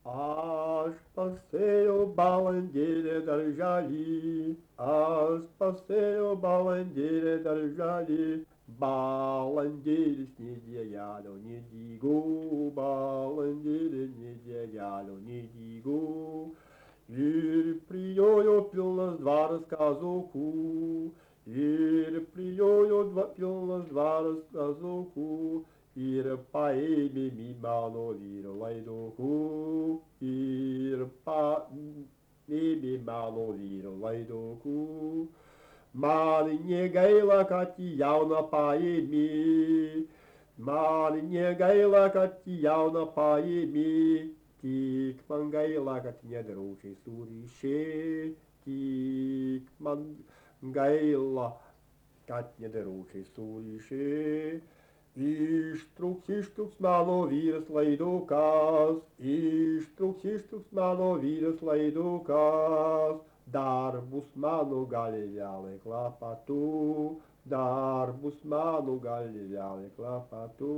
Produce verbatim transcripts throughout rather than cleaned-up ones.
Aš pasėjau balandėlį darželį, aš pasėjau balandėlį darželį, balandėlis nė diegelio nedygo, balandėlis nė diegelio nedygo. Ir prijojo pilnas dvaras kazokų, ir prijojo dva, pilnas dvaras kazokų. Ir paėmė mi mano vyro laidokų, ir paėmė mano vyro laidokų. Man negaila, kad į jauną paėmė, man negaila, kad į jauną paėmė, tik man gaila, kad nedraučiai surišė, tik man gaila, kad nedraučiai surišė. Ištrūks, ištrūks mano vyras laidukas, ištrūks, ištrūks mano vyras laidukas, dar bus mano galvelė klapatu, dar bus mano galvelė klapatu.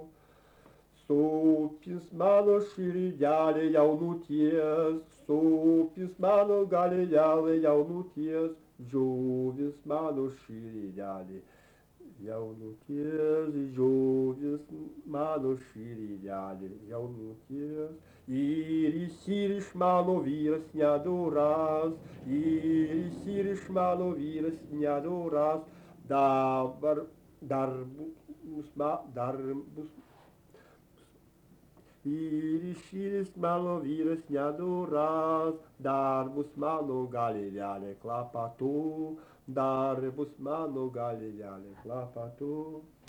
Supis mano širdelė jaunuties, supis mano galvelė jaunuties, džiuvis mano širdelė. Jaunuties, žuvis mano širdelė, jaunuties, ir įsiriš mano vyras nedoras, ir įsiriš mano vyras nedoras, dabar dar bus, dar bus, ir įsiriš mano vyras nedoras, dar bus mano galvelė klapatu. Dar bus mano galvelė klapatu.